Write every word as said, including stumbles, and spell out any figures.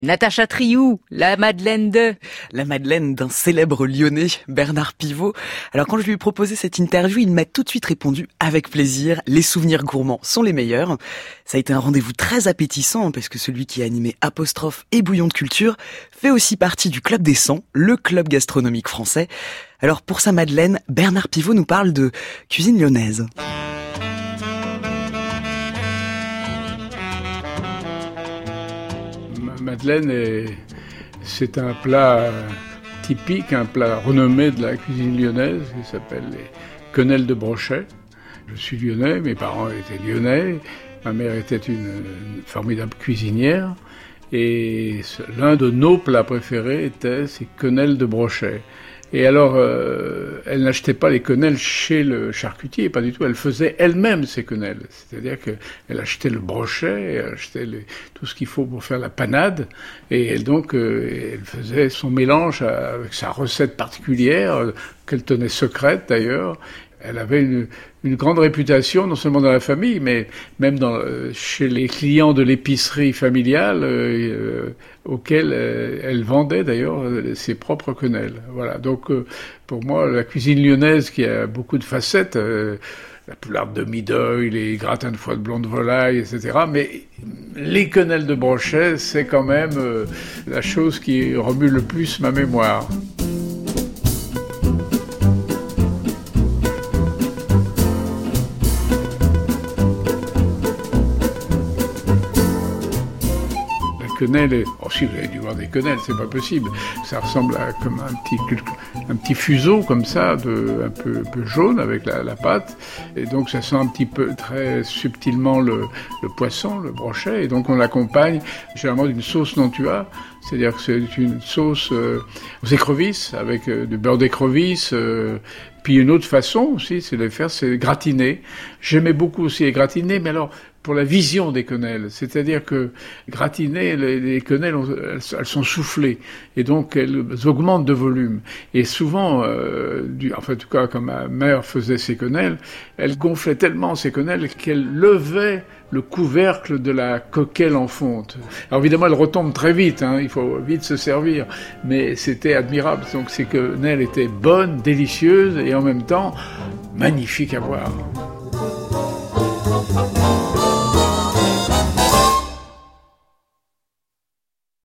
Natacha Triou, la Madeleine de... La Madeleine d'un célèbre Lyonnais, Bernard Pivot. Alors quand je lui ai proposé cette interview, il m'a tout de suite répondu avec plaisir. Les souvenirs gourmands sont les meilleurs. Ça a été un rendez-vous très appétissant parce que celui qui a animé Apostrophe et Bouillon de Culture fait aussi partie du Club des cent, le club gastronomique français. Alors pour sa Madeleine, Bernard Pivot nous parle de cuisine lyonnaise. Madeleine, est, c'est un plat typique, un plat renommé de la cuisine lyonnaise qui s'appelle les quenelles de brochet. Je suis lyonnais, mes parents étaient lyonnais, ma mère était une, une formidable cuisinière et l'un de nos plats préférés était ces quenelles de brochet. Et alors, euh, elle n'achetait pas les quenelles chez le charcutier, pas du tout. Elle faisait elle-même ses quenelles. C'est-à-dire qu'elle achetait le brochet, elle achetait les, tout ce qu'il faut pour faire la panade. Et elle, donc, euh, elle faisait son mélange avec sa recette particulière, euh, qu'elle tenait secrète d'ailleurs. Elle avait une, une grande réputation, non seulement dans la famille, mais même dans, euh, chez les clients de l'épicerie familiale, euh, euh, auxquels euh, elle vendait d'ailleurs euh, ses propres quenelles. Voilà. Donc, euh, pour moi, la cuisine lyonnaise, qui a beaucoup de facettes, euh, la poularde de Mideuil, les gratins de foie de blanc de volaille, et cetera. Mais les quenelles de brochet, c'est quand même euh, la chose qui remue le plus ma mémoire. Quenelle, oh si vous avez dû voir des quenelles, c'est pas possible. Ça ressemble à comme un petit, un petit fuseau comme ça, de, un peu, un peu jaune avec la, la pâte. Et donc ça sent un petit peu très subtilement le, le poisson, le brochet. Et donc on l'accompagne généralement d'une sauce Nantua. C'est-à-dire que c'est une sauce euh, aux écrevisses, avec euh, du beurre d'écrevisse. Euh, puis une autre façon aussi, c'est de les faire, c'est gratiner. J'aimais beaucoup aussi les gratiner, mais alors pour la vision des quenelles. C'est-à-dire que gratiner, les, les quenelles, elles, elles sont soufflées. Et donc elles augmentent de volume. Et souvent, euh, du, enfin en tout cas quand ma mère faisait ses quenelles, elle gonflait tellement ses quenelles qu'elle levait le couvercle de la coquelle en fonte. Alors évidemment, elle retombe très vite, hein, il faut vite se servir, mais c'était admirable. Donc ces quenelles étaient bonnes, délicieuses et en même temps magnifiques à voir.